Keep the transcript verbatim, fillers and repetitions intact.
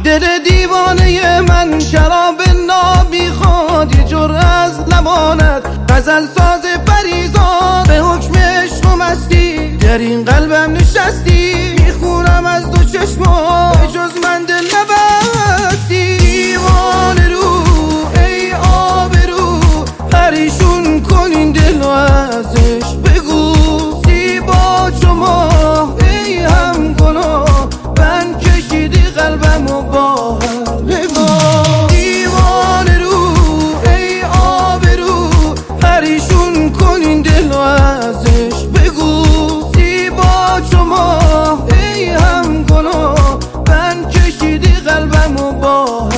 دل دیوانه من شراب نابی خواد، یه جرعه از لبانت غزل ساز پریزاد. به حکم عشق و مستی در این قلبم نشستی، میخونم از دو چشما به جز من دل نبستی. دیوانه رو ای آبرو پریشون کنین دل و ازش بگو. زیبا شما ای هم گناه من کشیدی قلبمو با هر نگاه. دیوانه رو ای آبرو پریشون کنین دل و ازش بگو. زیبا شما ای هم گناه من کشیدی قلبمو با